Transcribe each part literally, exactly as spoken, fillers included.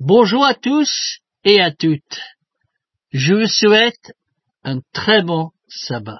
Bonjour à tous et à toutes. Je vous souhaite un très bon sabbat.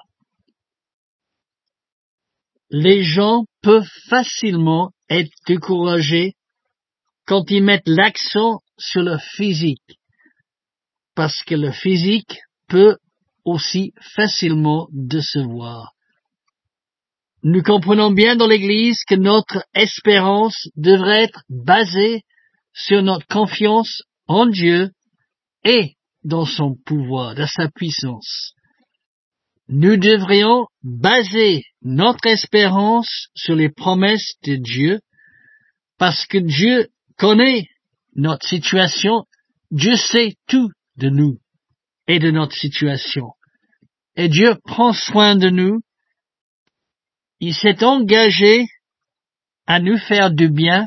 Les gens peuvent facilement être découragés quand ils mettent l'accent sur le physique, parce que le physique peut aussi facilement décevoir. Nous comprenons bien dans l'Église que notre espérance devrait être basée sur notre confiance en Dieu et dans son pouvoir, dans sa puissance. Nous devrions baser notre espérance sur les promesses de Dieu, parce que Dieu connaît notre situation, Dieu sait tout de nous et de notre situation. Et Dieu prend soin de nous. Il s'est engagé à nous faire du bien,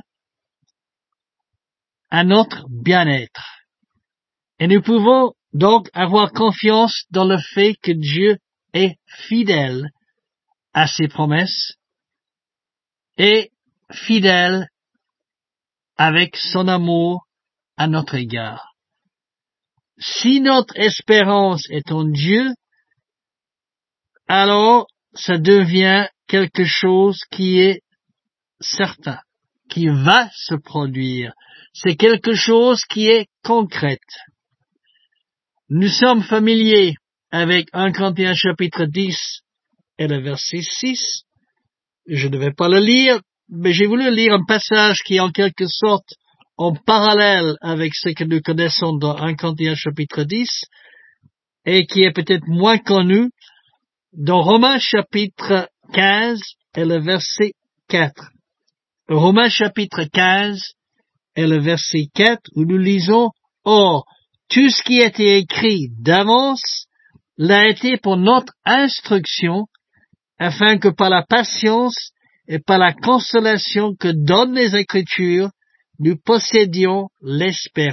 à notre bien-être. Et nous pouvons donc avoir confiance dans le fait que Dieu est fidèle à ses promesses et fidèle avec son amour à notre égard. Si notre espérance est en Dieu, alors ça devient quelque chose qui est certain, qui va se produire. C'est quelque chose qui est concrète. Nous sommes familiers avec un Corinthiens chapitre dix et le verset six. Je ne vais pas le lire, mais j'ai voulu lire un passage qui est en quelque sorte en parallèle avec ce que nous connaissons dans un Corinthiens chapitre dix et qui est peut-être moins connu dans Romains chapitre quinze et le verset quatre. Romains chapitre quinze et le verset quatre où nous lisons « Or, tout ce qui a été écrit d'avance l'a été pour notre instruction, afin que par la patience et par la consolation que donnent les Écritures, nous possédions l'espérance. »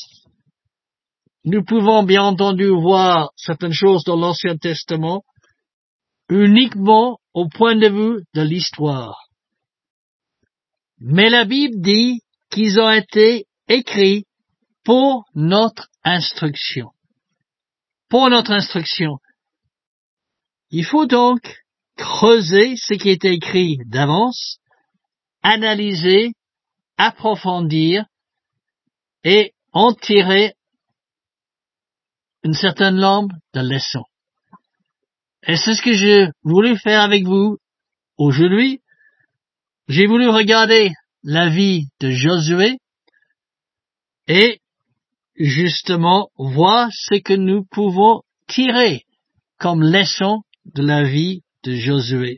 Nous pouvons bien entendu voir certaines choses dans l'Ancien Testament uniquement au point de vue de l'histoire. Mais la Bible dit qu'ils ont été écrits pour notre instruction. Pour notre instruction. Il faut donc creuser ce qui est écrit d'avance, analyser, approfondir et en tirer une certaine nombre de leçons. Et c'est ce que j'ai voulu faire avec vous aujourd'hui. J'ai voulu regarder la vie de Josué et justement voir ce que nous pouvons tirer comme leçon de la vie de Josué.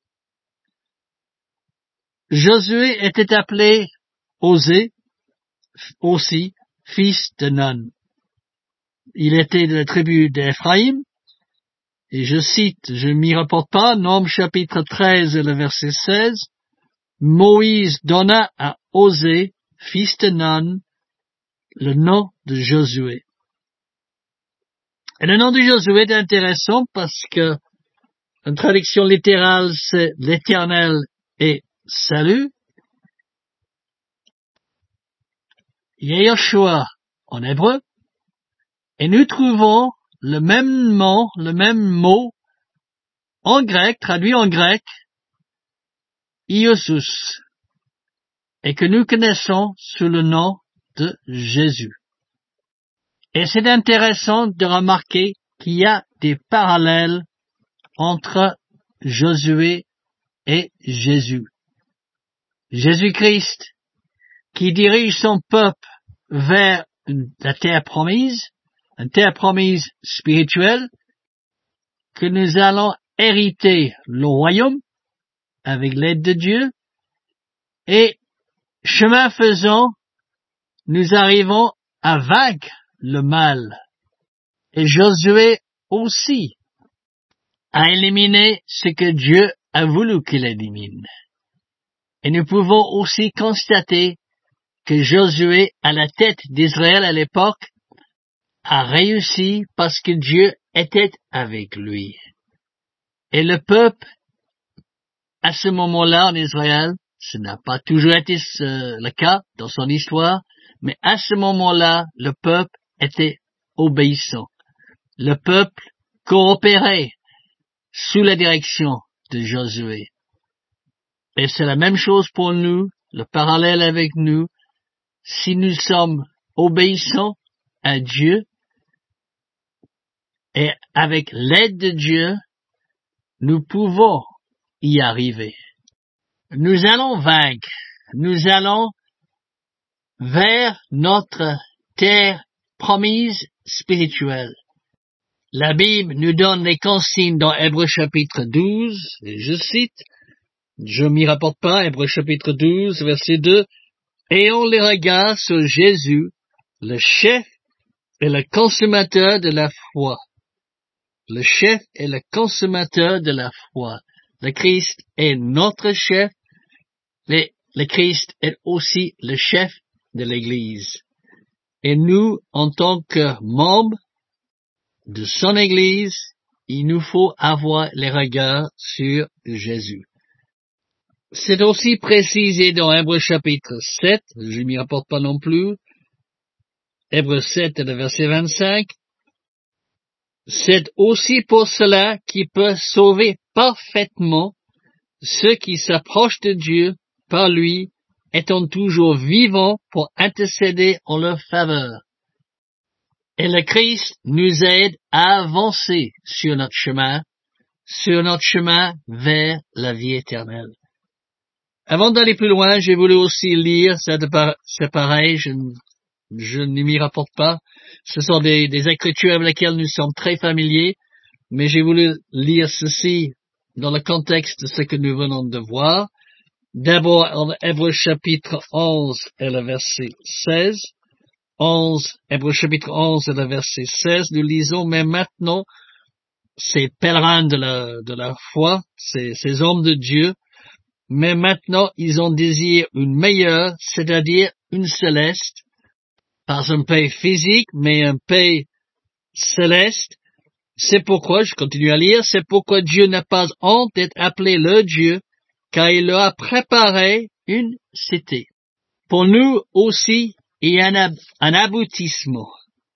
Josué était appelé Osée, aussi fils de Nun. Il était de la tribu d'Éphraïm, et je cite, je ne m'y rapporte pas, Nombres chapitre treize et le verset seize, Moïse donna à Osée, fils de Nun, le nom de Josué. Et le nom de Josué est intéressant parce que une traduction littérale, c'est l'Éternel et salut. Yehoshua en hébreu. Et nous trouvons le même mot, le même mot en grec, traduit en grec, Iosus, et que nous connaissons sous le nom de Jésus. Et c'est intéressant de remarquer qu'il y a des parallèles entre Josué et Jésus. Jésus-Christ, qui dirige son peuple vers la terre promise, une terre promise spirituelle, que nous allons hériter le royaume avec l'aide de Dieu, et chemin faisant, nous arrivons à vaincre le mal. Et Josué aussi a éliminé ce que Dieu a voulu qu'il élimine. Et nous pouvons aussi constater que Josué, à la tête d'Israël à l'époque, a réussi parce que Dieu était avec lui. Et le peuple, à ce moment-là en Israël, ce n'a pas toujours été ce, le cas dans son histoire, Mais à ce moment-là, le peuple était obéissant. Le peuple coopérait sous la direction de Josué. Et c'est la même chose pour nous, le parallèle avec nous. Si nous sommes obéissants à Dieu et avec l'aide de Dieu, nous pouvons y arriver. Nous allons vaincre. Nous allons vers notre terre promise spirituelle. La Bible nous donne les consignes dans Hébreux chapitre douze, et je cite, je m'y rapporte pas, Hébreux chapitre douze, verset deux, « Ayons les regards sur Jésus, le chef et le consommateur de la foi. » Le chef est le consommateur de la foi. Le Christ est notre chef, mais le Christ est aussi le chef de l'Église. Et nous, en tant que membres de son Église, il nous faut avoir les regards sur Jésus. C'est aussi précisé dans Hébreux chapitre sept, je m'y rapporte pas non plus, Hébreux sept, le verset vingt-cinq, c'est aussi pour cela qu'il peut sauver parfaitement ceux qui s'approchent de Dieu par lui, étant toujours vivants pour intercéder en leur faveur. Et le Christ nous aide à avancer sur notre chemin, sur notre chemin vers la vie éternelle. Avant d'aller plus loin, j'ai voulu aussi lire, c'est pareil, je, je ne m'y rapporte pas. Ce sont des, des écritures avec lesquelles nous sommes très familiers, mais j'ai voulu lire ceci dans le contexte de ce que nous venons de voir. D'abord, en Hébreux chapitre onze et le verset seize. onze, Hébreux chapitre onze et le verset seize, nous lisons, mais maintenant, ces pèlerins de la, de la foi, ces, ces hommes de Dieu, mais maintenant, ils ont désiré une meilleure, c'est-à-dire une céleste, pas un paix physique, mais un paix céleste. C'est pourquoi, je continue à lire, c'est pourquoi Dieu n'a pas honte d'être appelé leur Dieu, car il leur a préparé une cité. Pour nous aussi, il y a un, ab un aboutissement.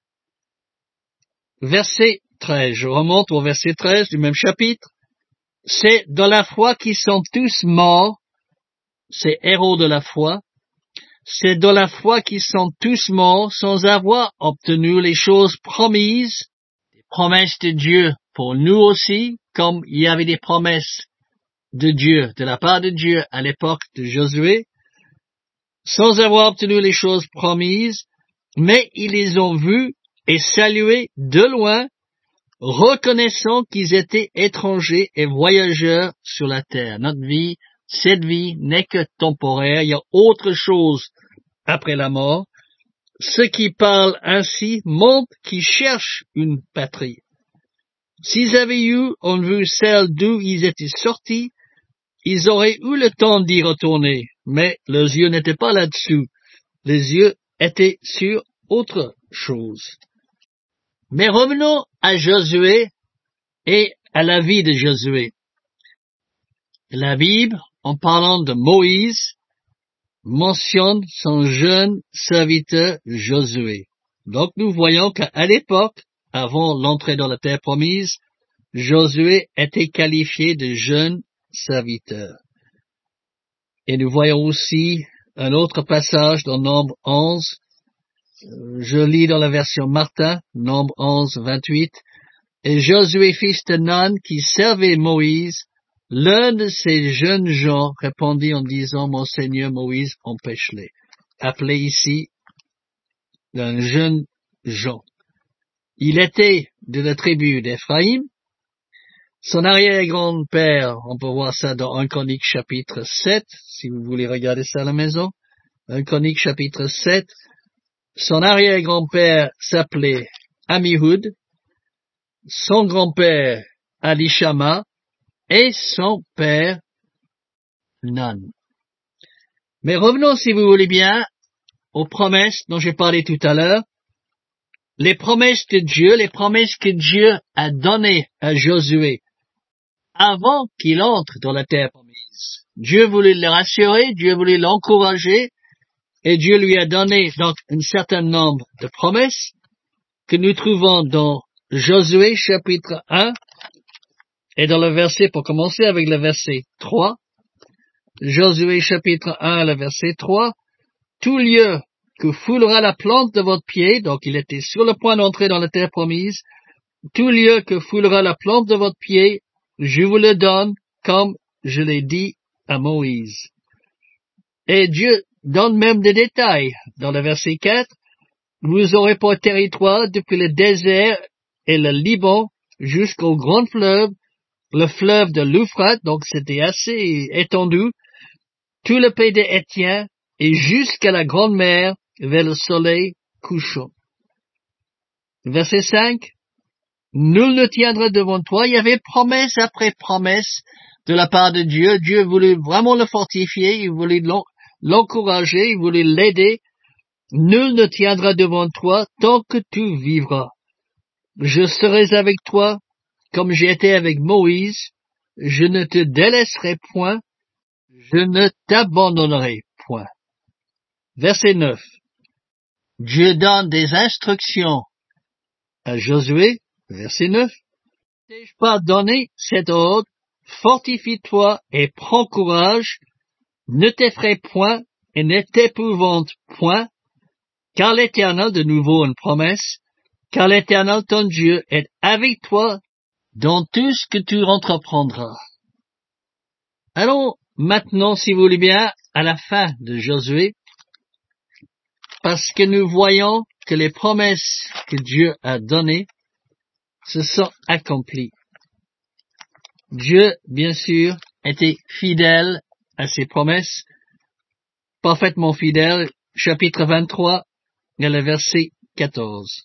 Verset treize, je remonte au verset treize du même chapitre. C'est dans la foi qu'ils sont tous morts, ces héros de la foi, c'est dans la foi qu'ils sont tous morts sans avoir obtenu les choses promises, les promesses de Dieu pour nous aussi, comme il y avait des promesses de Dieu, de la part de Dieu à l'époque de Josué, sans avoir obtenu les choses promises, mais ils les ont vues et saluées de loin, reconnaissant qu'ils étaient étrangers et voyageurs sur la terre. Notre vie, cette vie n'est que temporaire, il y a autre chose après la mort. Ceux qui parlent ainsi montrent qu'ils cherchent une patrie. S'ils avaient eu en vue celle d'où ils étaient sortis, ils auraient eu le temps d'y retourner, mais leurs yeux n'étaient pas là-dessous. Les yeux étaient sur autre chose. Mais revenons à Josué et à la vie de Josué. La Bible, en parlant de Moïse, mentionne son jeune serviteur Josué. Donc nous voyons qu'à l'époque, avant l'entrée dans la terre promise, Josué était qualifié de jeune serviteur. Et nous voyons aussi un autre passage dans Nombre onze. Je lis dans la version Martin, Nombre onze, vingt-huit. Et Josué, fils de Nun, qui servait Moïse, l'un de ces jeunes gens répondit en disant, mon Seigneur Moïse, empêche-les. Appelé ici un jeune Jean. Il était de la tribu d'Éphraïm. Son arrière-grand-père, on peut voir ça dans un Chronique chapitre sept, si vous voulez regarder ça à la maison. un Chronique chapitre sept. Son arrière-grand-père s'appelait Amihud, son grand-père Alishama et son père Nun. Mais revenons, si vous voulez bien, aux promesses dont j'ai parlé tout à l'heure. Les promesses de Dieu, les promesses que Dieu a données à Josué avant qu'il entre dans la terre promise. Dieu voulait le rassurer, Dieu voulait l'encourager, Et Dieu lui a donné donc un certain nombre de promesses que nous trouvons dans Josué chapitre un et dans le verset, pour commencer avec le verset trois, Josué chapitre un, le verset trois, tout lieu que foulera la plante de votre pied, donc il était sur le point d'entrer dans la terre promise, tout lieu que foulera la plante de votre pied, je vous le donne comme je l'ai dit à Moïse. Et Dieu donne même des détails. Dans le verset quatre, vous aurez pour territoire depuis le désert et le Liban jusqu'au grand fleuve, le fleuve de l'Euphrate, donc c'était assez étendu, tout le pays des Hétiens et jusqu'à la grande mer vers le soleil couchant. Verset cinq, nul ne tiendra devant toi. Il y avait promesse après promesse de la part de Dieu. Dieu voulait vraiment le fortifier, il voulait l'encourager, il voulait l'aider. Nul ne tiendra devant toi tant que tu vivras. Je serai avec toi comme j'ai été avec Moïse. Je ne te délaisserai point. Je ne t'abandonnerai point. Verset neuf. Dieu donne des instructions à Josué. Verset neuf. T'ai-je pas donné cet ordre? Fortifie-toi et prends courage. Ne t'effraie point et ne t'épouvante point. Car l'Éternel, de nouveau une promesse, car l'Éternel ton Dieu est avec toi dans tout ce que tu entreprendras. Allons maintenant, si vous voulez bien, à la fin de Josué, parce que nous voyons que les promesses que Dieu a données se sont accomplies. Dieu, bien sûr, était fidèle à ses promesses, parfaitement fidèle. Chapitre vingt-trois, et le verset quatorze.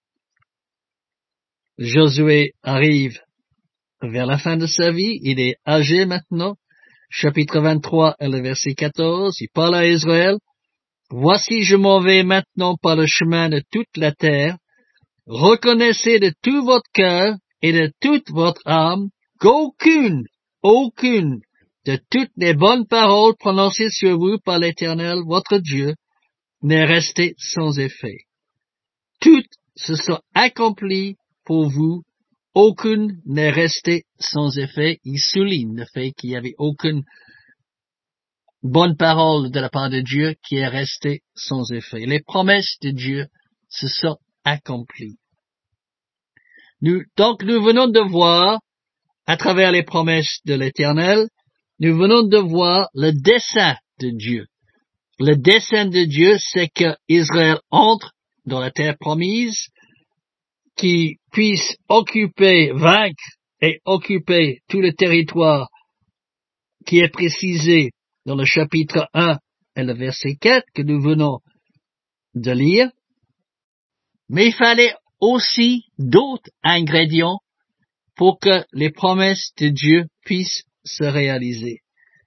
Josué arrive vers la fin de sa vie, il est âgé maintenant. Chapitre vingt-trois, et le verset quatorze, il parle à Israël. Voici, je m'en vais maintenant par le chemin de toute la terre. Reconnaissez de tout votre cœur et de toute votre âme qu'aucune, aucune de toutes les bonnes paroles prononcées sur vous par l'Éternel, votre Dieu, n'est restée sans effet. Toutes se sont accomplies pour vous. Aucune n'est restée sans effet. Il souligne le fait qu'il n'y avait aucune bonne parole de la part de Dieu qui est restée sans effet. Les promesses de Dieu se sont accomplies. Nous, donc nous venons de voir, à travers les promesses de l'Éternel, nous venons de voir le dessein de Dieu. Le dessein de Dieu, c'est que Israël entre dans la terre promise, qui puisse occuper, vaincre et occuper tout le territoire qui est précisé dans le chapitre un et le verset quatre que nous venons de lire. Mais il fallait aussi d'autres ingrédients pour que les promesses de Dieu puissent se réaliser.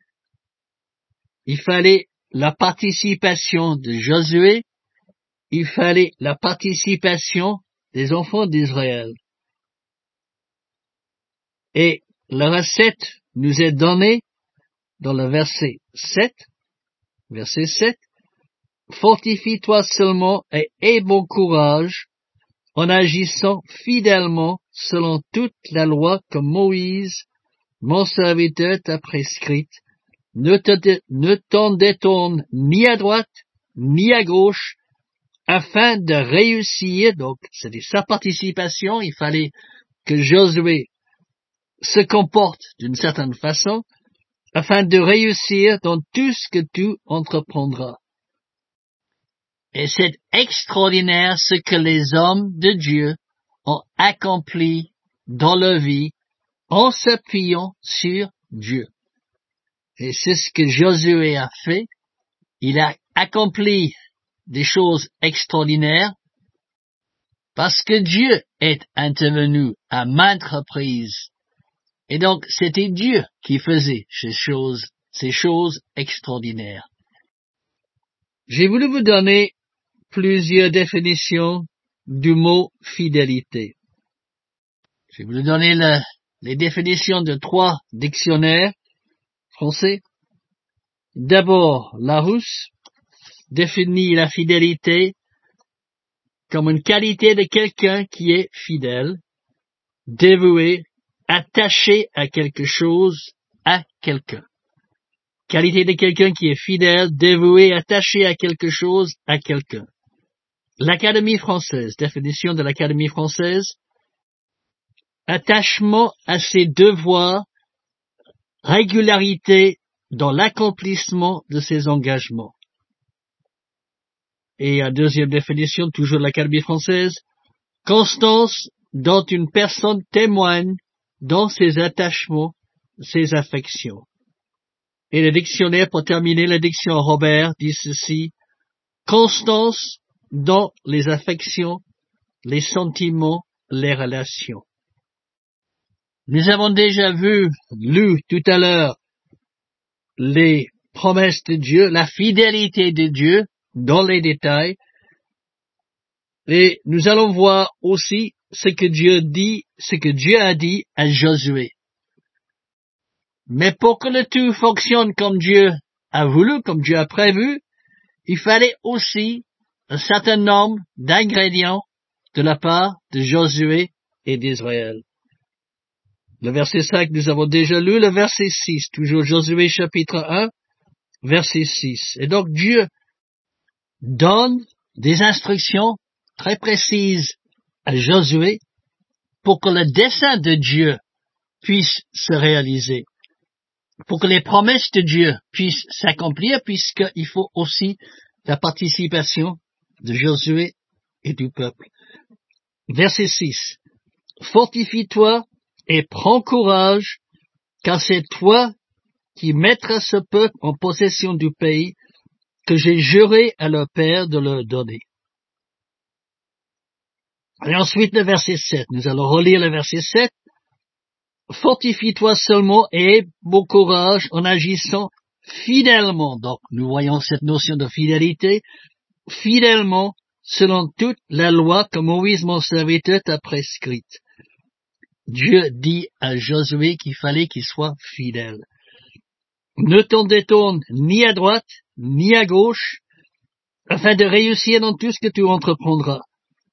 Il fallait la participation de Josué, il fallait la participation des enfants d'Israël. Et la recette nous est donnée dans le verset sept, verset sept, fortifie-toi seulement et aie bon courage en agissant fidèlement selon toute la loi que Moïse, mon serviteur, t'a prescrite. Ne, te, ne t'en détourne ni à droite, ni à gauche, afin de réussir. Donc, c'était sa participation. Il fallait que Josué se comporte d'une certaine façon, afin de réussir dans tout ce que tu entreprendras. Et c'est extraordinaire ce que les hommes de Dieu ont accompli dans leur vie en s'appuyant sur Dieu. Et c'est ce que Josué a fait. Il a accompli des choses extraordinaires parce que Dieu est intervenu à maintes reprises. Et donc, c'était Dieu qui faisait ces choses, ces choses extraordinaires. J'ai voulu vous donner plusieurs définitions du mot fidélité. J'ai voulu donner le, les définitions de trois dictionnaires français. D'abord, Larousse, définit la fidélité comme une qualité de quelqu'un qui est fidèle, dévoué, attaché à quelque chose, à quelqu'un. Qualité de quelqu'un qui est fidèle, dévoué, attaché à quelque chose, à quelqu'un. L'Académie française, définition de l'Académie française, attachement à ses devoirs, régularité dans l'accomplissement de ses engagements. Et la deuxième définition, toujours de l'Académie française, constance dont une personne témoigne dans ses attachements, ses affections. Et le dictionnaire, pour terminer, la diction Robert dit ceci, constance dans les affections, les sentiments, les relations. Nous avons déjà vu, lu tout à l'heure, les promesses de Dieu, la fidélité de Dieu dans les détails, et nous allons voir aussi ce que Dieu dit, ce que Dieu a dit à Josué. Mais pour que le tout fonctionne comme Dieu a voulu, comme Dieu a prévu, il fallait aussi un certain nombre d'ingrédients de la part de Josué et d'Israël. Le verset cinq, nous avons déjà lu, le verset six, toujours Josué chapitre un, verset six. Et donc Dieu donne des instructions très précises à Josué pour que le dessein de Dieu puisse se réaliser, pour que les promesses de Dieu puissent s'accomplir, puisqu'il faut aussi la participation de Josué et du peuple. Verset six. Fortifie-toi et prends courage, car c'est toi qui mettras ce peuple en possession du pays que j'ai juré à leur père de leur donner. Et ensuite le verset sept. Nous allons relire le verset sept. Fortifie-toi seulement et aie beau courage en agissant fidèlement. Donc, nous voyons cette notion de fidélité, fidèlement, selon toute la loi que Moïse, mon serviteur, t'a prescrite. Dieu dit à Josué qu'il fallait qu'il soit fidèle. Ne t'en détourne ni à droite, ni à gauche, afin de réussir dans tout ce que tu entreprendras.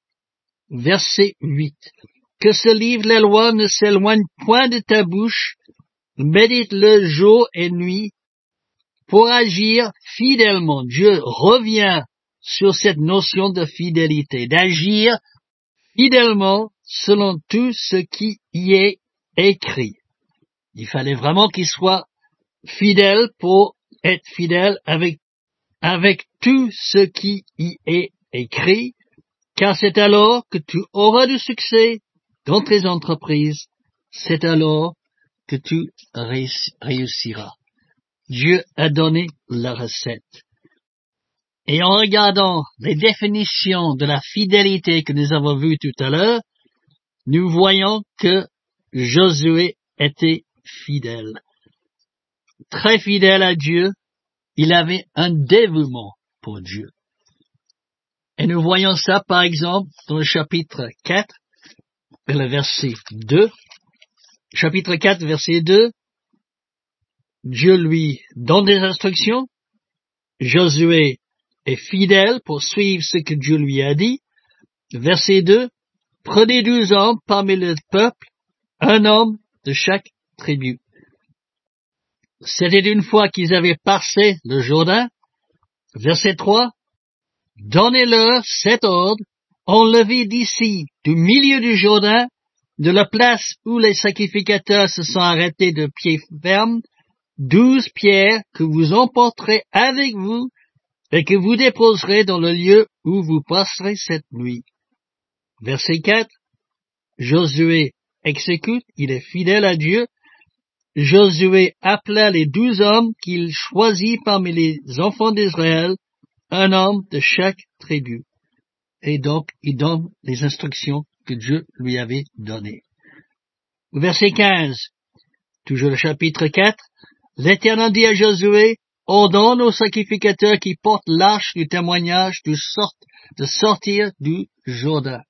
Verset huit. Que ce livre la loi ne s'éloigne point de ta bouche, médite-le jour et nuit, pour agir fidèlement. Dieu revient sur cette notion de fidélité, d'agir fidèlement selon tout ce qui y est écrit. Il fallait vraiment qu'il soit fidèle pour être fidèle avec, avec tout ce qui y est écrit, car c'est alors que tu auras du succès dans tes entreprises, c'est alors que tu réussiras. Dieu a donné la recette. Et en regardant les définitions de la fidélité que nous avons vues tout à l'heure, nous voyons que Josué était fidèle. Très fidèle à Dieu, il avait un dévouement pour Dieu. Et nous voyons ça, par exemple, dans le chapitre quatre, le verset deux. Chapitre quatre, verset deux. Dieu lui donne des instructions. Josué est fidèle pour suivre ce que Dieu lui a dit. Verset deux. Prenez douze hommes parmi le peuple, un homme de chaque tribu. C'était une fois qu'ils avaient passé le Jourdain. Verset trois. Donnez-leur cet ordre, enlevez d'ici, du milieu du Jourdain, de la place où les sacrificateurs se sont arrêtés de pied ferme, douze pierres que vous emporterez avec vous et que vous déposerez dans le lieu où vous passerez cette nuit. Verset quatre. Josué exécute, il est fidèle à Dieu. Josué appela les douze hommes qu'il choisit parmi les enfants d'Israël, un homme de chaque tribu. Et donc, il donne les instructions que Dieu lui avait données. Verset quinze, toujours le chapitre quatre, l'Éternel dit à Josué, ordonne aux sacrificateurs qui portent l'arche du témoignage de, sort, de sortir du Jourdain.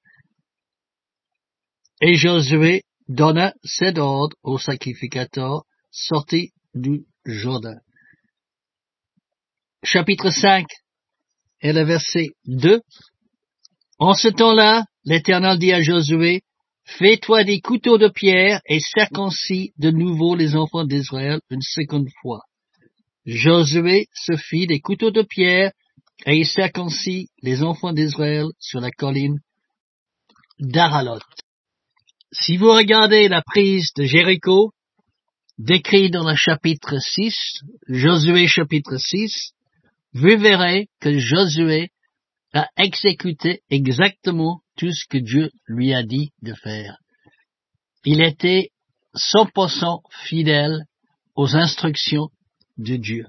Et Josué donna cet ordre aux sacrificateurs sortis du Jourdain. Chapitre cinq, et le verset deux. En ce temps-là, l'Éternel dit à Josué, fais-toi des couteaux de pierre et circoncis de nouveau les enfants d'Israël une seconde fois. Josué se fit des couteaux de pierre et il circoncit les enfants d'Israël sur la colline d'Aralot. Si vous regardez la prise de Jéricho, décrite dans le chapitre six, Josué chapitre six, vous verrez que Josué a exécuté exactement tout ce que Dieu lui a dit de faire. Il était cent pour cent fidèle aux instructions de Dieu.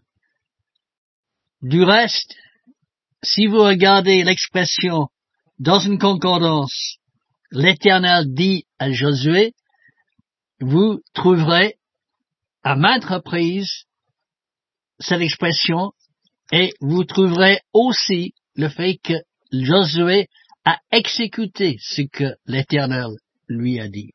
Du reste, si vous regardez l'expression dans une concordance, l'Éternel dit à Josué, vous trouverez à maintes reprises cette expression et vous trouverez aussi le fait que Josué a exécuté ce que l'Éternel lui a dit.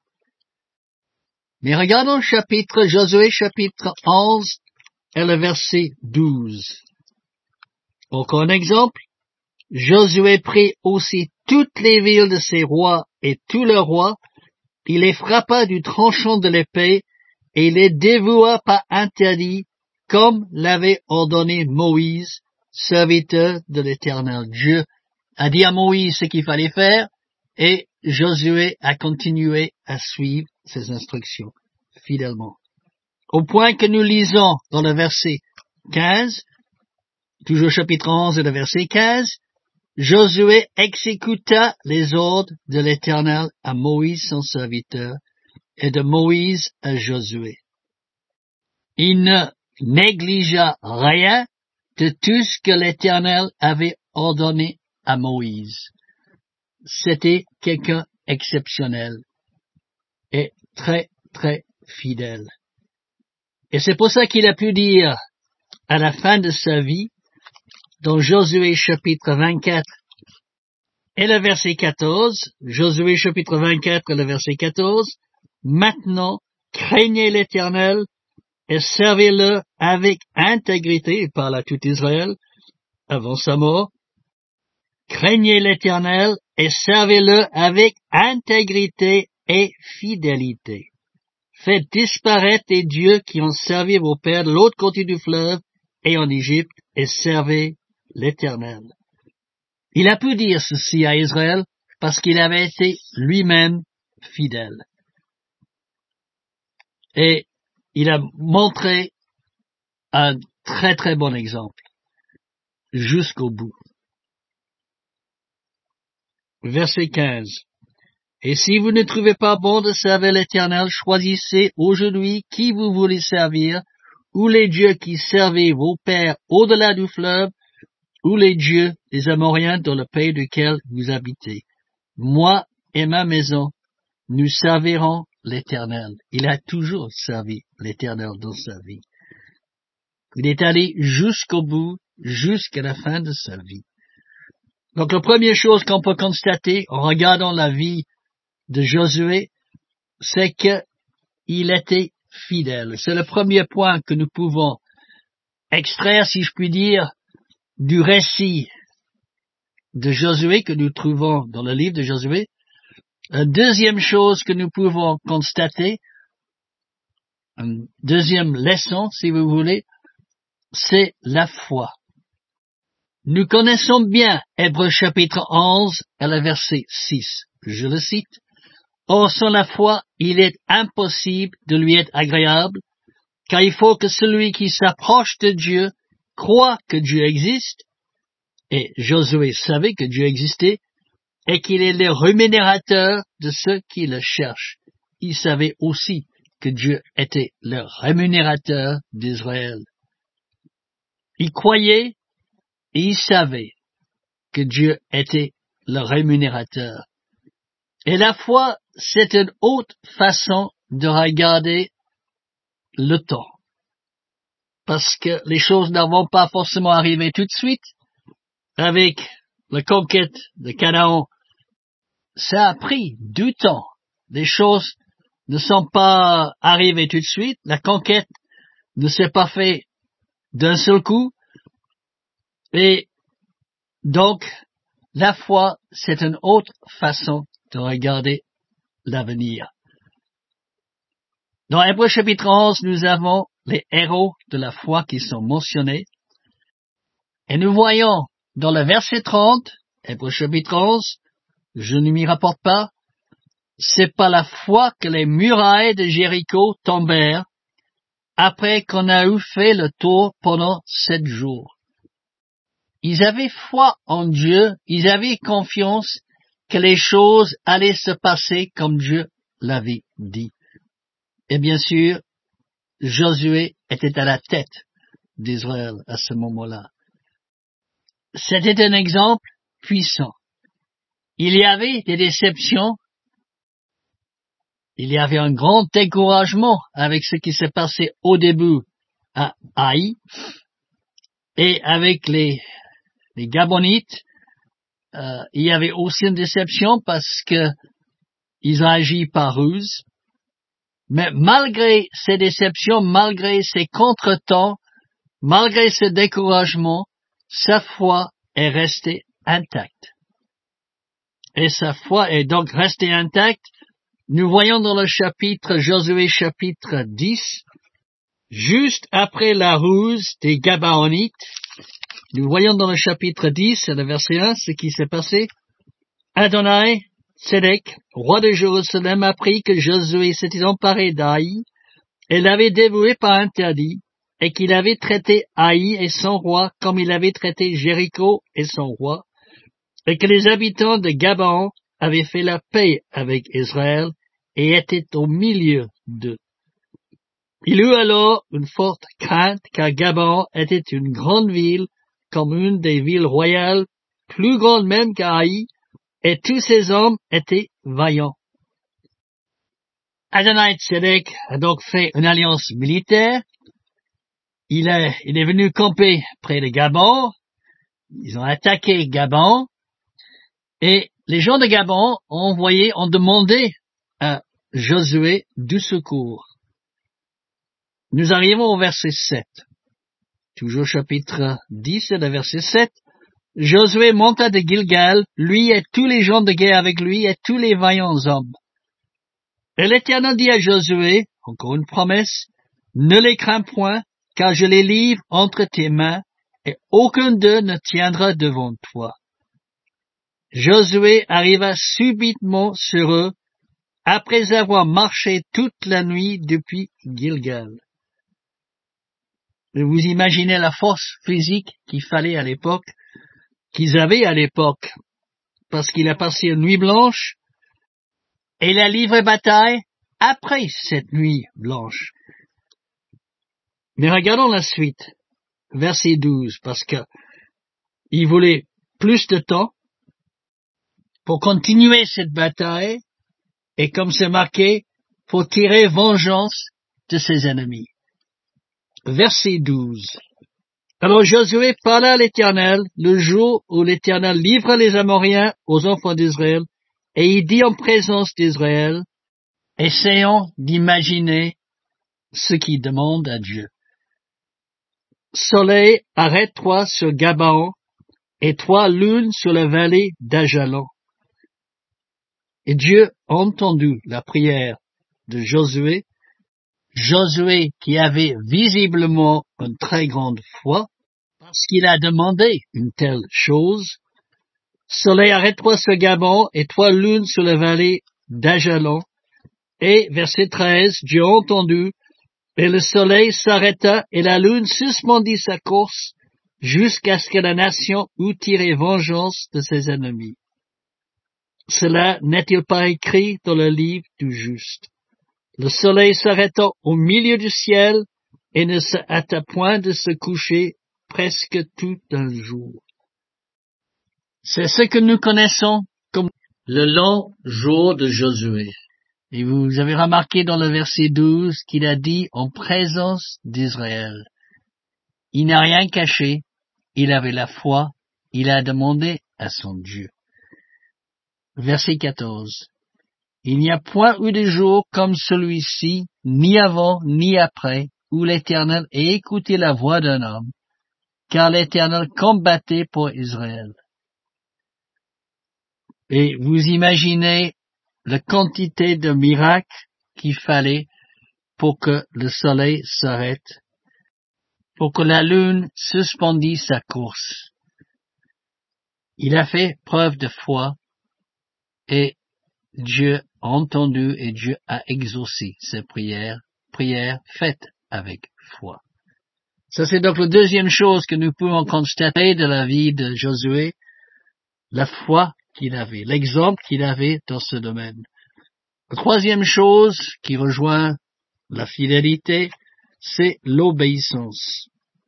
Mais regardons le chapitre, Josué chapitre onze et le verset douze. Encore un exemple. Josué prit aussi toutes les villes de ses rois et tous leurs rois, il les frappa du tranchant de l'épée et les dévoua par interdit, comme l'avait ordonné Moïse, serviteur de l'Éternel. Dieu a dit à Moïse ce qu'il fallait faire, et Josué a continué à suivre ses instructions fidèlement. Au point que nous lisons dans le verset quinze, toujours chapitre onze et le verset quinze, Josué exécuta les ordres de l'Éternel à Moïse son serviteur, et de Moïse à Josué. Il ne négligea rien de tout ce que l'Éternel avait ordonné à Moïse. C'était quelqu'un exceptionnel et très, très fidèle. Et c'est pour ça qu'il a pu dire à la fin de sa vie, dans Josué chapitre vingt-quatre et le verset quatorze, Josué chapitre vingt-quatre et le verset quatorze, maintenant, craignez l'Éternel et servez-le avec intégrité, il parle à tout Israël, avant sa mort. Craignez l'Éternel et servez-le avec intégrité et fidélité. Faites disparaître les dieux qui ont servi vos pères de l'autre côté du fleuve et en Égypte, et servez l'Éternel. Il a pu dire ceci à Israël parce qu'il avait été lui-même fidèle. Et il a montré un très très bon exemple jusqu'au bout. Verset quinze. Et si vous ne trouvez pas bon de servir l'Éternel, choisissez aujourd'hui qui vous voulez servir, ou les dieux qui servaient vos pères au-delà du fleuve, ou les dieux des Amoriens dans le pays duquel vous habitez. Moi et ma maison, nous servirons l'Éternel. Il a toujours servi l'Éternel dans sa vie. Il est allé jusqu'au bout, jusqu'à la fin de sa vie. Donc la première chose qu'on peut constater en regardant la vie de Josué, c'est qu'il était fidèle. C'est le premier point que nous pouvons extraire, si je puis dire, du récit de Josué que nous trouvons dans le livre de Josué. La deuxième chose que nous pouvons constater, une deuxième leçon, si vous voulez, c'est la foi. Nous connaissons bien Hébreux chapitre onze et le verset six. Je le cite. Or, sans la foi, il est impossible de lui être agréable, car il faut que celui qui s'approche de Dieu croit que Dieu existe, et Josué savait que Dieu existait, et qu'il est le rémunérateur de ceux qui le cherchent. Il savait aussi que Dieu était le rémunérateur d'Israël. Il croyait et il savait que Dieu était le rémunérateur. Et la foi, c'est une autre façon de regarder le temps. Parce que les choses ne vont pas forcément arriver tout de suite. Avec la conquête de Canaan, ça a pris du temps. Les choses ne sont pas arrivées tout de suite. La conquête ne s'est pas faite d'un seul coup. Et Donc, la foi, c'est une autre façon de regarder l'avenir. Dans Hébreux chapitre onze, nous avons les héros de la foi qui sont mentionnés. Et nous voyons dans le verset trente, Hébreux chapitre onze, je ne m'y rapporte pas, c'est par la foi que les murailles de Jéricho tombèrent après qu'on a eu fait le tour pendant sept jours. Ils avaient foi en Dieu, ils avaient confiance que les choses allaient se passer comme Dieu l'avait dit. Et bien sûr, Josué était à la tête d'Israël à ce moment-là. C'était un exemple puissant. Il y avait des déceptions, il y avait un grand découragement avec ce qui s'est passé au début à Haï, et avec les, les Gabonites, euh, il y avait aussi une déception parce que ils ont agi par ruse. Mais malgré ces déceptions, malgré ces contretemps, malgré ce découragement, sa foi est restée intacte. Et sa foi est donc restée intacte. Nous voyons dans le chapitre, Josué chapitre dix, juste après la ruse des Gabaonites, nous voyons dans le chapitre dix, le verset un, ce qui s'est passé. Adonai, Tzedek, roi de Jérusalem, apprit que Josué s'était emparé d'Haï et l'avait dévoué par interdit, et qu'il avait traité Haï et son roi comme il avait traité Jéricho et son roi, et que les habitants de Gabaon avaient fait la paix avec Israël et étaient au milieu d'eux. Il eut alors une forte crainte, car Gabaon était une grande ville, comme une des villes royales, plus grande même qu'Haï, et tous ces hommes étaient vaillants. Adonai Tzedek a donc fait une alliance militaire. Il est, il est venu camper près de Gabon. Ils ont attaqué Gabon. Et les gens de Gabon ont envoyé, ont demandé à Josué du secours. Nous arrivons au verset sept. Toujours chapitre dix, le verset sept. Josué monta de Gilgal, lui et tous les gens de guerre avec lui et tous les vaillants hommes. Et l'Éternel dit à Josué, encore une promesse, ne les crains point, car je les livre entre tes mains, et aucun d'eux ne tiendra devant toi. Josué arriva subitement sur eux, après avoir marché toute la nuit depuis Gilgal. Vous imaginez la force physique qu'il fallait à l'époque, qu'ils avaient à l'époque, parce qu'il a passé une nuit blanche, et il a livré bataille après cette nuit blanche. Mais regardons la suite, verset douze, parce que il voulait plus de temps pour continuer cette bataille, et comme c'est marqué, pour tirer vengeance de ses ennemis. Verset douze. Alors Josué parla à l'Éternel le jour où l'Éternel livre les Amoriens aux enfants d'Israël, et il dit en présence d'Israël, essayons d'imaginer ce qu'il demande à Dieu. Soleil, arrête-toi sur Gabaon, et toi, lune, sur la vallée d'Ajalon. Et Dieu a entendu la prière de Josué, Josué qui avait visiblement une très grande foi, parce qu'il a demandé une telle chose. Soleil, arrête-toi sur Gabaon, et toi, lune, sur la vallée d'Ajalon. Et, verset treize, Dieu a entendu, et le soleil s'arrêta, et la lune suspendit sa course, jusqu'à ce que la nation eût tiré vengeance de ses ennemis. Cela n'est-il pas écrit dans le livre du juste? Le soleil s'arrêta au milieu du ciel, et ne se hâta point de se coucher presque tout un jour. C'est ce que nous connaissons comme le long jour de Josué. Et vous avez remarqué dans le verset douze qu'il a dit en présence d'Israël. Il n'a rien caché, il avait la foi, il a demandé à son Dieu. Verset quatorze. Il n'y a point eu de jour comme celui-ci, ni avant, ni après, où l'Éternel ait écouté la voix d'un homme, car l'Éternel combattait pour Israël. Et vous imaginez la quantité de miracles qu'il fallait pour que le soleil s'arrête, pour que la lune suspendit sa course. Il a fait preuve de foi et Dieu a entendu et Dieu a exaucé ses prières, prières faites avec foi. Ça, c'est donc la deuxième chose que nous pouvons constater de la vie de Josué, la foi qu'il avait, l'exemple qu'il avait dans ce domaine. La troisième chose qui rejoint la fidélité, c'est l'obéissance.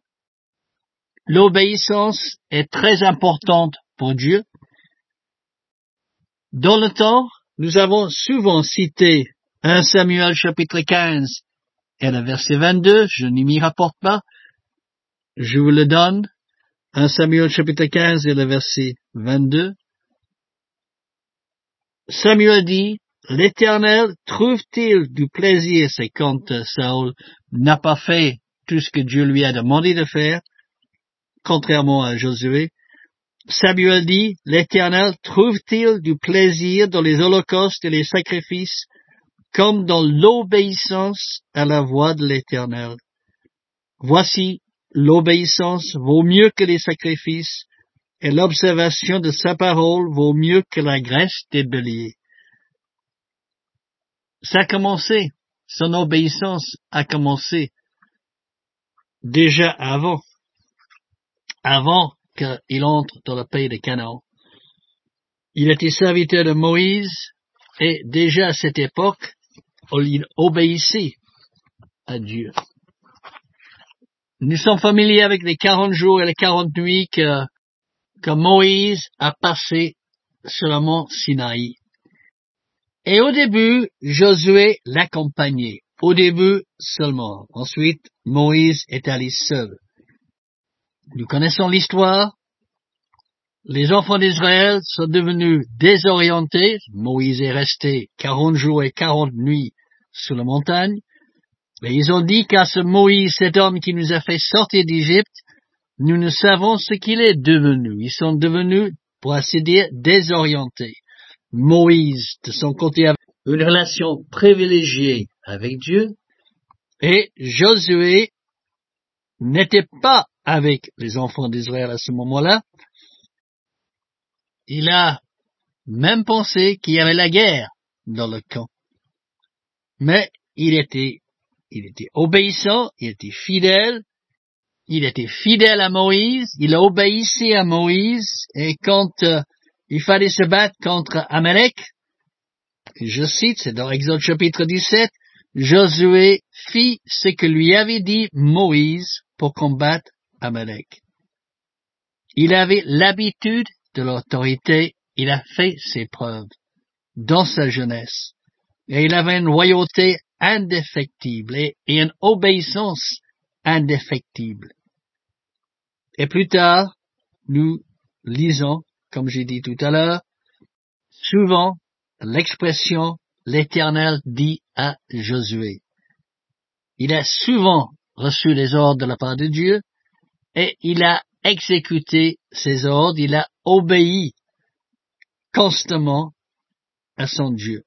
L'obéissance est très importante pour Dieu. Dans le temps, nous avons souvent cité premier Samuel chapitre quinze et le verset vingt-deux, je n'y m'y rapporte pas, je vous le donne, premier Samuel chapitre quinze et le verset vingt-deux. Samuel dit, l'Éternel trouve-t-il du plaisir, c'est quand Saül n'a pas fait tout ce que Dieu lui a demandé de faire, contrairement à Josué. Samuel dit, l'Éternel trouve-t-il du plaisir dans les holocaustes et les sacrifices, comme dans l'obéissance à la voix de l'Éternel? Voici, l'obéissance vaut mieux que les sacrifices, et l'observation de sa parole vaut mieux que la graisse des béliers. Ça a commencé, son obéissance a commencé déjà avant, avant qu'il entre dans le pays de Canaan. Il était serviteur de Moïse, et déjà à cette époque, il obéissait à Dieu. Nous sommes familiers avec les quarante jours et les quarante nuits que, que Moïse a passé sur le mont Sinaï. Et au début, Josué l'accompagnait. Au début seulement. Ensuite, Moïse est allé seul. Nous connaissons l'histoire. Les enfants d'Israël sont devenus désorientés. Moïse est resté quarante jours et quarante nuits sur la montagne. Et ils ont dit qu'à ce Moïse, cet homme qui nous a fait sortir d'Égypte, nous ne savons ce qu'il est devenu. Ils sont devenus, pour ainsi dire, désorientés. Moïse, de son côté, avait une relation privilégiée avec Dieu, et Josué n'était pas avec les enfants d'Israël à ce moment-là. Il a même pensé qu'il y avait la guerre dans le camp. Mais il était, il était obéissant, il était fidèle, il était fidèle à Moïse, il a obéissé à Moïse, et quand euh, il fallait se battre contre Amalek, je cite, c'est dans Exode chapitre dix-sept, Josué fit ce que lui avait dit Moïse pour combattre Amalek. Il avait l'habitude de l'autorité, il a fait ses preuves dans sa jeunesse, et il avait une loyauté indéfectible et, et une obéissance indéfectible. Et plus tard, nous lisons, comme j'ai dit tout à l'heure, souvent l'expression « l'Éternel dit à Josué ». Il a souvent reçu les ordres de la part de Dieu et il a exécuté ses ordres, il a obéi constamment à son Dieu.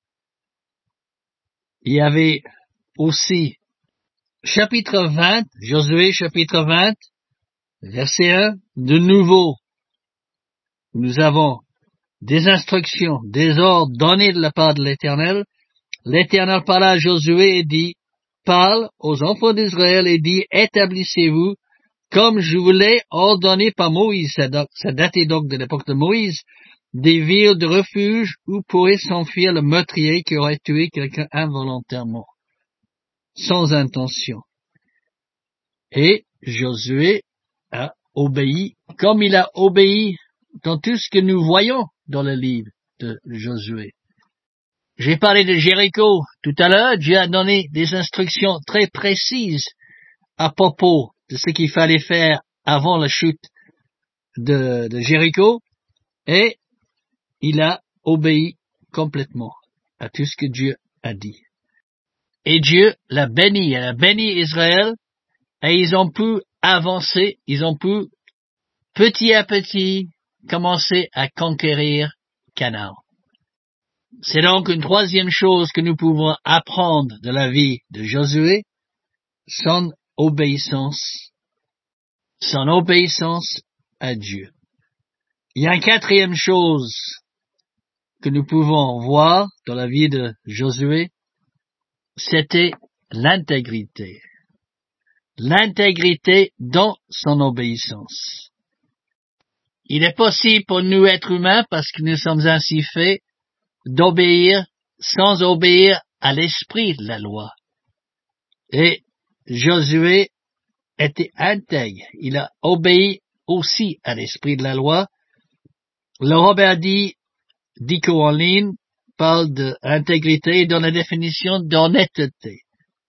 Il y avait aussi chapitre vingt, Josué chapitre vingt, verset un, de nouveau, nous avons des instructions, des ordres donnés de la part de l'Éternel. L'Éternel parla à Josué et dit, parle aux enfants d'Israël et dit, établissez-vous comme je vous l'ai ordonné par Moïse. Ça datait donc de l'époque de Moïse, des villes de refuge où pourrait s'enfuir le meurtrier qui aurait tué quelqu'un involontairement, sans intention. Et Josué a obéi comme il a obéi dans tout ce que nous voyons dans le livre de Josué. J'ai parlé de Jéricho tout à l'heure. Dieu a donné des instructions très précises à propos de ce qu'il fallait faire avant la chute de, de Jéricho, et il a obéi complètement à tout ce que Dieu a dit. Et Dieu l'a béni, il a béni Israël, et ils ont pu avancer, ils ont pu petit à petit commencer à conquérir Canaan. C'est donc une troisième chose que nous pouvons apprendre de la vie de Josué, son obéissance, son obéissance à Dieu. Il y a une quatrième chose que nous pouvons voir dans la vie de Josué, c'était l'intégrité. L'intégrité dans son obéissance. Il est possible pour nous êtres humains, parce que nous sommes ainsi faits, d'obéir sans obéir à l'esprit de la loi. Et Josué était intègre. Il a obéi aussi à l'esprit de la loi. Le Robert D. Dico en ligne parle d'intégrité dans la définition d'honnêteté.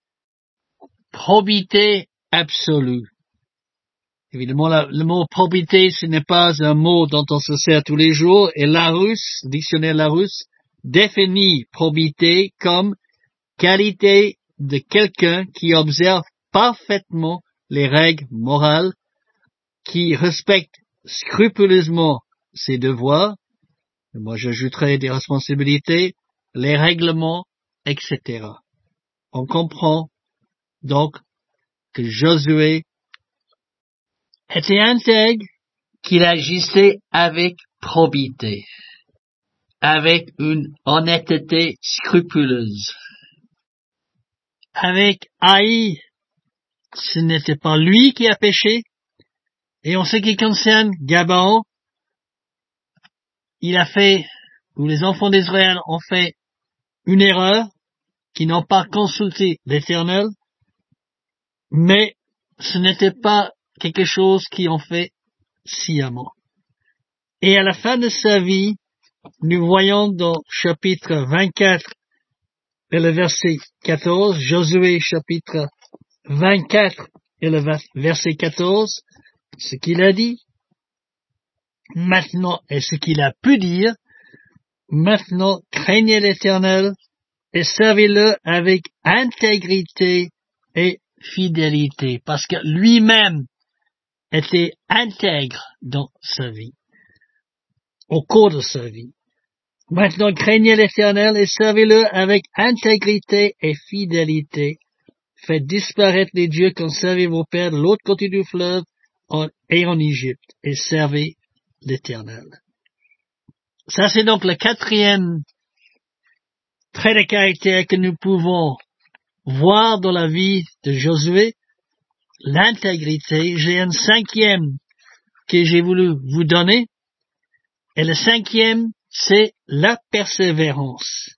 Probité absolue. Évidemment, la, le mot probité, ce n'est pas un mot dont on se sert tous les jours, et Larousse, dictionnaire Larousse, définit probité comme qualité de quelqu'un qui observe parfaitement les règles morales, qui respecte scrupuleusement ses devoirs, et moi j'ajouterai des responsabilités, les règlements, et cetera. On comprend donc que Josué était intègre, qu'il agissait avec probité, avec une honnêteté scrupuleuse. Avec Haï, ce n'était pas lui qui a péché, et en ce qui concerne Gabaon, il a fait, ou les enfants d'Israël ont fait une erreur, qui n'ont pas consulté l'Éternel, mais ce n'était pas quelque chose qu'ils ont fait sciemment. Et à la fin de sa vie, nous voyons dans chapitre vingt-quatre et le verset quatorze, Josué chapitre vingt-quatre et le verset quatorze, ce qu'il a dit maintenant et ce qu'il a pu dire, maintenant craignez l'Éternel et servez-le avec intégrité et fidélité, parce que lui-même était intègre dans sa vie, au cours de sa vie. Maintenant, craignez l'Éternel et servez-le avec intégrité et fidélité. Faites disparaître les dieux qu'ont servi vos pères de l'autre côté du fleuve en, et en Égypte, et servez l'Éternel. Ça, c'est donc le quatrième trait de caractère que nous pouvons voir dans la vie de Josué, l'intégrité. J'ai un cinquième que j'ai voulu vous donner, et le cinquième, c'est la persévérance.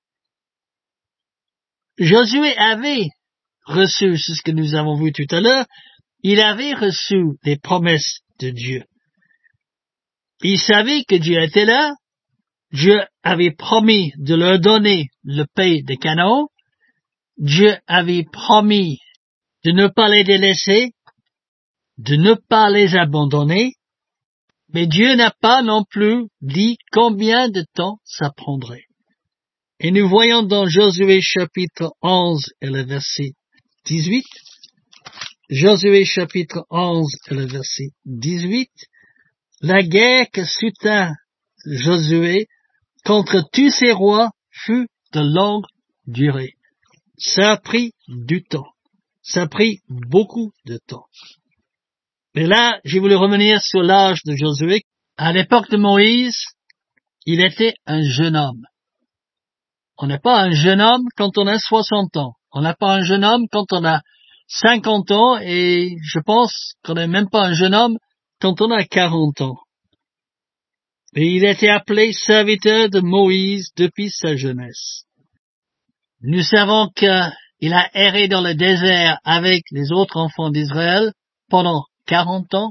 Josué avait reçu, c'est ce que nous avons vu tout à l'heure, il avait reçu les promesses de Dieu. Il savait que Dieu était là, Dieu avait promis de leur donner le pays de Canaan, Dieu avait promis de ne pas les délaisser, de ne pas les abandonner, mais Dieu n'a pas non plus dit combien de temps ça prendrait. Et nous voyons dans Josué chapitre onze et le verset dix-huit, Josué chapitre onze et le verset dix-huit, la guerre que soutint Josué contre tous ces rois fut de longue durée. Ça a pris du temps. Ça a pris beaucoup de temps. Mais là, j'ai voulu revenir sur l'âge de Josué. À l'époque de Moïse, il était un jeune homme. On n'est pas un jeune homme quand on a soixante ans. On n'est pas un jeune homme quand on a cinquante ans, et je pense qu'on n'est même pas un jeune homme quand on a quarante ans. Et il était appelé serviteur de Moïse depuis sa jeunesse. Nous savons qu'il a erré dans le désert avec les autres enfants d'Israël pendant quarante ans,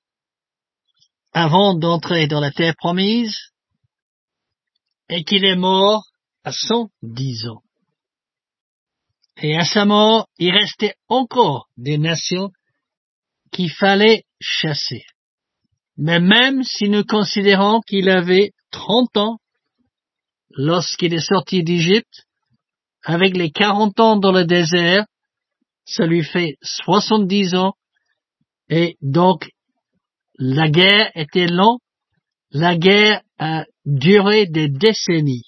avant d'entrer dans la terre promise, et qu'il est mort à cent dix ans. Et à sa mort, il restait encore des nations qu'il fallait chasser. Mais même si nous considérons qu'il avait trente ans lorsqu'il est sorti d'Égypte, avec les quarante ans dans le désert, ça lui fait soixante-dix ans, et donc la guerre était longue, la guerre a duré des décennies.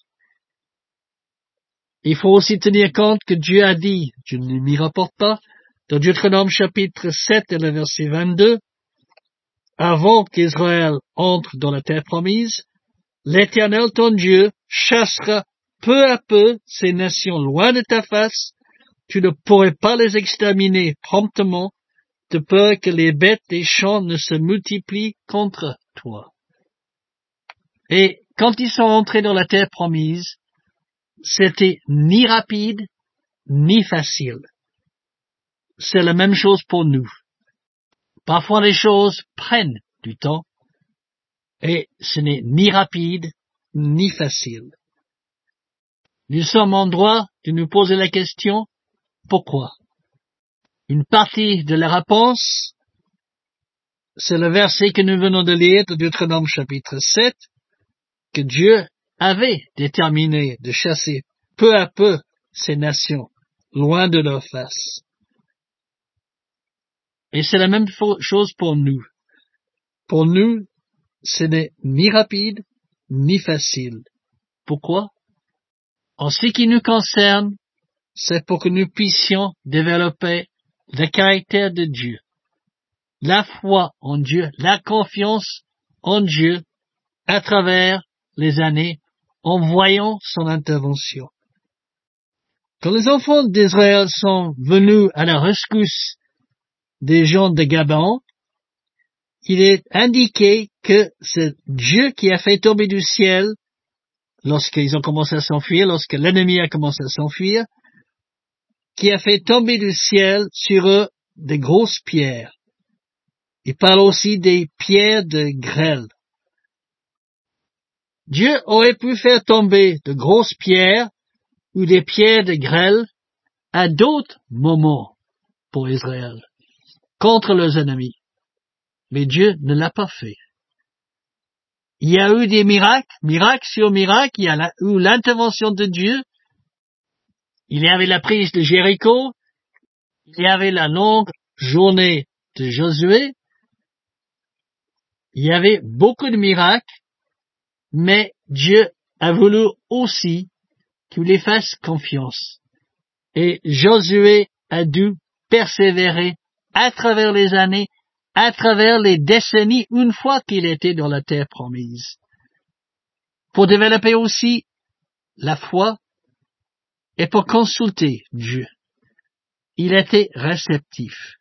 Il faut aussi tenir compte que Dieu a dit, je ne m'y rapporte pas, dans Deutéronome chapitre sept et le verset vingt-deux, avant qu'Israël entre dans la terre promise, l'Éternel ton Dieu chassera peu à peu ces nations loin de ta face, tu ne pourrais pas les exterminer promptement, de peur que les bêtes des champs ne se multiplient contre toi. Et quand ils sont entrés dans la terre promise, c'était ni rapide, ni facile. C'est la même chose pour nous. Parfois les choses prennent du temps, et ce n'est ni rapide, ni facile. Nous sommes en droit de nous poser la question, pourquoi? Une partie de la réponse, c'est le verset que nous venons de lire de Deutéronome chapitre sept, que Dieu avait déterminé de chasser peu à peu ces nations, loin de leur face. Et c'est la même chose pour nous. Pour nous, ce n'est ni rapide, ni facile. Pourquoi? En ce qui nous concerne, c'est pour que nous puissions développer le caractère de Dieu, la foi en Dieu, la confiance en Dieu à travers les années en voyant son intervention. Quand les enfants d'Israël sont venus à la rescousse des gens de Gabaon, il est indiqué que c'est Dieu qui a fait tomber du ciel, lorsqu'ils ont commencé à s'enfuir, lorsque l'ennemi a commencé à s'enfuir, qui a fait tomber du ciel sur eux des grosses pierres. Il parle aussi des pierres de grêle. Dieu aurait pu faire tomber de grosses pierres ou des pierres de grêle à d'autres moments pour Israël, contre leurs ennemis. Mais Dieu ne l'a pas fait. Il y a eu des miracles, miracle sur miracle, il y a eu l'intervention de Dieu. Il y avait la prise de Jéricho, il y avait la longue journée de Josué, il y avait beaucoup de miracles, mais Dieu a voulu aussi qu'il les fasse confiance. Et Josué a dû persévérer à travers les années, à travers les décennies, une fois qu'il était dans la terre promise. Pour développer aussi la foi et pour consulter Dieu. Il était réceptif.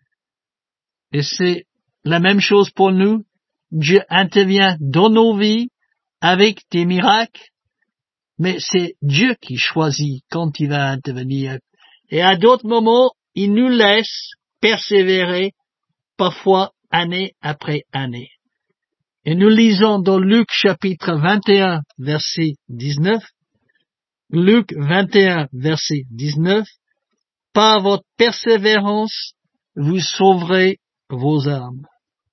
Et c'est la même chose pour nous. Dieu intervient dans nos vies avec des miracles, mais c'est Dieu qui choisit quand il va intervenir. Et à d'autres moments, il nous laisse persévérer, parfois année après année. Et nous lisons dans Luc chapitre vingt et un, verset dix-neuf, Luc vingt et un, verset dix-neuf, « Par votre persévérance, vous sauverez vos âmes. »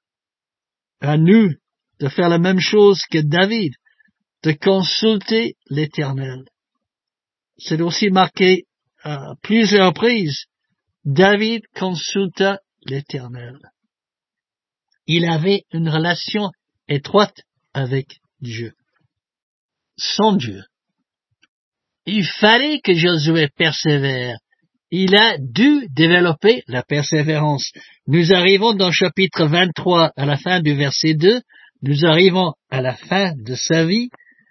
À nous de faire la même chose que David, de consulter l'Éternel. C'est aussi marqué à plusieurs reprises. David consulta l'Éternel. Il avait une relation étroite avec Dieu. Son Dieu. Il fallait que Josué persévère. Il a dû développer la persévérance. Nous arrivons dans le chapitre vingt-trois, à la fin du verset deux. Nous arrivons à la fin de sa vie.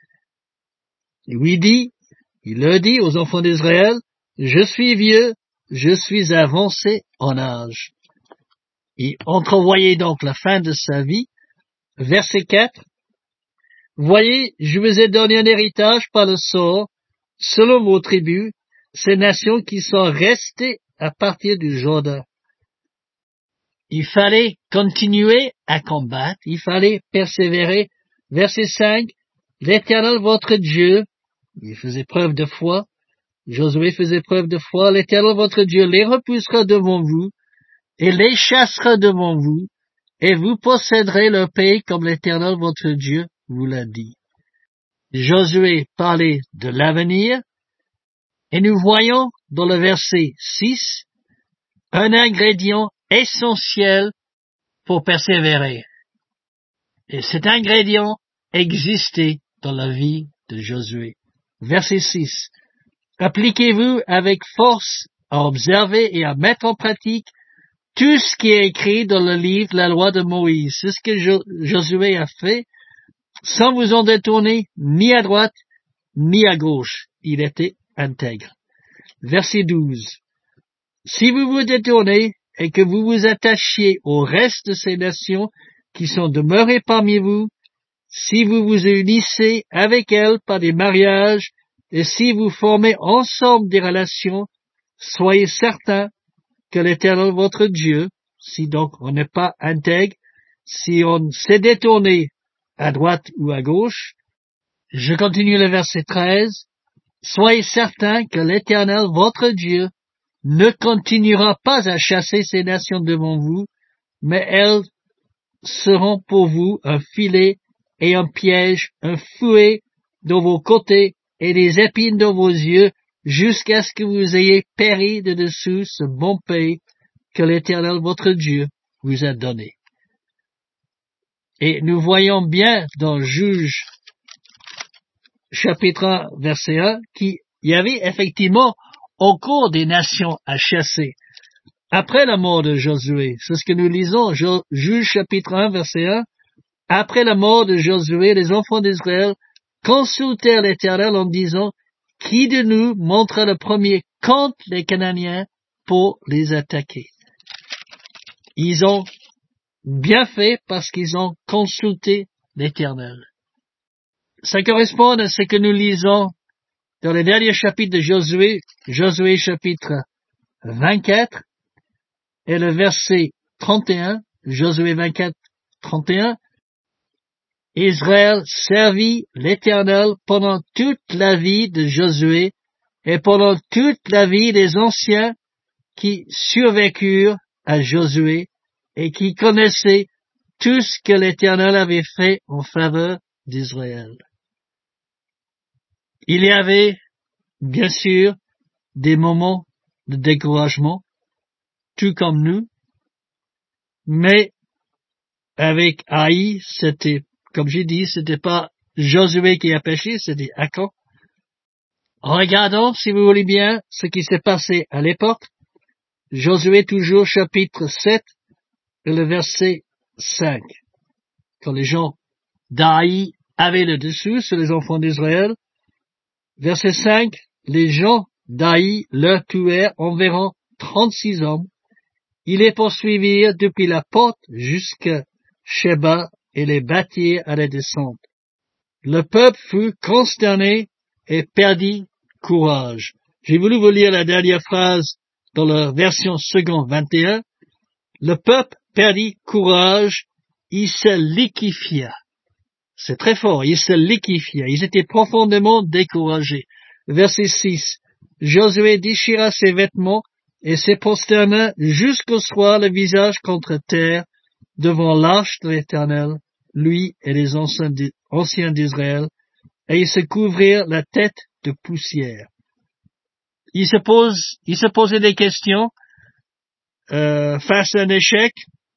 Il lui dit, il le dit aux enfants d'Israël, « Je suis vieux, je suis avancé en âge. » Il entrevoyait donc la fin de sa vie. Verset quatre. « Voyez, je vous ai donné un héritage par le sort, selon vos tribus, ces nations qui sont restées à partir du Jourdain. » Il fallait continuer à combattre, il fallait persévérer. Verset cinq. « L'Éternel votre Dieu, » il faisait preuve de foi, Josué faisait preuve de foi, « l'Éternel votre Dieu les repoussera devant vous, et les chassera devant vous, et vous posséderez leur pays comme l'Éternel votre Dieu vous l'a dit. » Josué parlait de l'avenir, et nous voyons dans le verset six un ingrédient essentiel pour persévérer. Et cet ingrédient, exister dans la vie de Josué. Verset six. Appliquez-vous avec force à observer et à mettre en pratique tout ce qui est écrit dans le livre La loi de Moïse. C'est ce que jo- Josué a fait, sans vous en détourner ni à droite ni à gauche. Il était intègre. Verset douze. Si vous vous détournez et que vous vous attachiez au reste de ces nations qui sont demeurées parmi vous, si vous vous unissez avec elles par des mariages et si vous formez ensemble des relations, soyez certains que l'Éternel votre Dieu, si donc on n'est pas intègre, si on s'est détourné à droite ou à gauche, je continue le verset treize, soyez certains que l'Éternel votre Dieu ne continuera pas à chasser ces nations devant vous, mais elles seront pour vous un filet et un piège, un fouet dans vos côtés et des épines dans vos yeux, jusqu'à ce que vous ayez péri de dessous ce bon pays que l'Éternel votre Dieu vous a donné. Et nous voyons bien dans Juge chapitre un, verset un, qu'il y avait effectivement encore des nations à chasser. Après la mort de Josué, c'est ce que nous lisons, Juge chapitre un, verset un, après la mort de Josué, les enfants d'Israël consultèrent l'Éternel en disant, qui de nous montera le premier contre les Cananéens pour les attaquer? Ils ont bien fait parce qu'ils ont consulté l'Éternel. Ça correspond à ce que nous lisons dans le dernier chapitre de Josué, Josué chapitre vingt-quatre, et le verset trente et un, Josué vingt-quatre, trente et un, Israël servit l'Éternel pendant toute la vie de Josué et pendant toute la vie des anciens qui survécurent à Josué et qui connaissaient tout ce que l'Éternel avait fait en faveur d'Israël. Il y avait, bien sûr, des moments de découragement, tout comme nous, mais avec Haï, c'était, comme j'ai dit, c'était pas Josué qui a péché, c'était Achan. Regardons, si vous voulez bien, ce qui s'est passé à l'époque. Josué toujours chapitre sept, et le verset cinq. Quand les gens d'Haï avaient le dessus sur les enfants d'Israël, verset cinq, les gens d'Haï leur tuèrent environ trente-six hommes. Ils les poursuivirent depuis la porte jusqu'à Sheba et les battirent à la descente. Le peuple fut consterné et perdit courage. J'ai voulu vous lire la dernière phrase dans la version seconde vingt et un. Le peuple perdit courage, il se liquéfia. C'est très fort, il se liquéfia. Ils étaient profondément découragés. Verset six. Josué déchira ses vêtements et se prosterna jusqu'au soir le visage contre terre devant l'arche de l'Éternel, lui et les anciens d'Israël, et ils se couvrirent la tête de poussière. Ils se posent, ils se posaient des questions euh, face à un échec,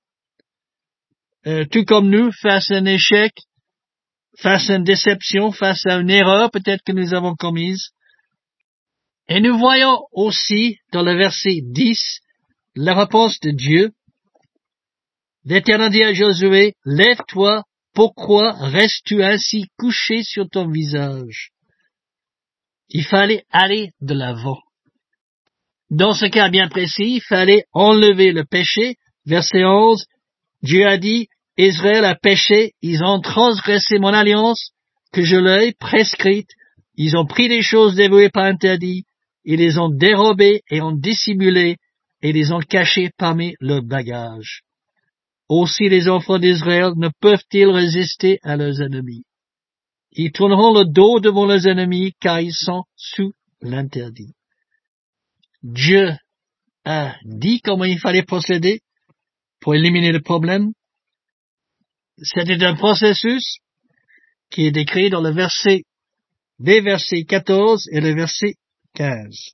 euh, tout comme nous, face à un échec, face à une déception, face à une erreur peut-être que nous avons commise. Et nous voyons aussi dans le verset dix la réponse de Dieu. L'Éternel dit à Josué, « Lève-toi, pourquoi restes-tu ainsi couché sur ton visage ?» Il fallait aller de l'avant. Dans ce cas bien précis, il fallait enlever le péché. Verset onze, Dieu a dit, « Israël a péché, ils ont transgressé mon alliance que je leur ai prescrite, ils ont pris des choses dévouées par interdit, ils les ont dérobées et ont dissimulées, et les ont cachées parmi leurs bagages. » Aussi les enfants d'Israël ne peuvent-ils résister à leurs ennemis. Ils tourneront le dos devant leurs ennemis car ils sont sous l'interdit. Dieu a dit comment il fallait procéder pour éliminer le problème. C'était un processus qui est décrit dans le verset, les versets quatorze et le verset quinze.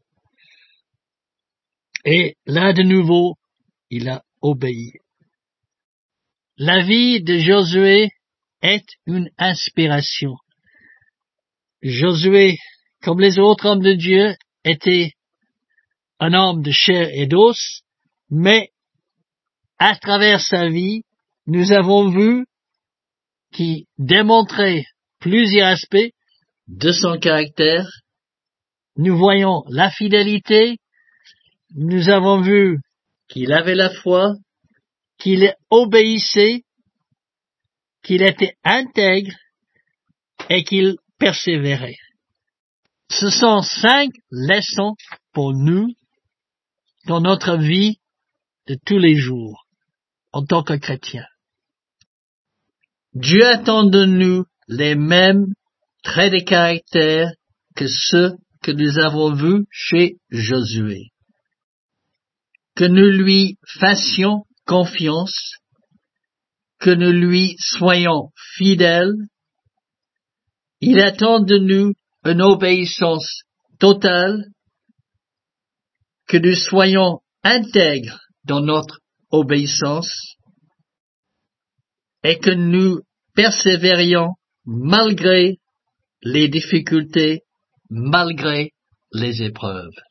Et là de nouveau, il a obéi. La vie de Josué est une inspiration. Josué, comme les autres hommes de Dieu, était un homme de chair et d'os, mais à travers sa vie, nous avons vu qu'il démontrait plusieurs aspects de son caractère. Nous voyons la fidélité, nous avons vu qu'il avait la foi, qu'il obéissait, qu'il était intègre et qu'il persévérait. Ce sont cinq leçons pour nous dans notre vie de tous les jours en tant que chrétiens. Dieu attend de nous les mêmes traits de caractère que ceux que nous avons vus chez Josué. Que nous lui fassions confiance, que nous lui soyons fidèles. Il attend de nous une obéissance totale, que nous soyons intègres dans notre obéissance et que nous persévérions malgré les difficultés, malgré les épreuves.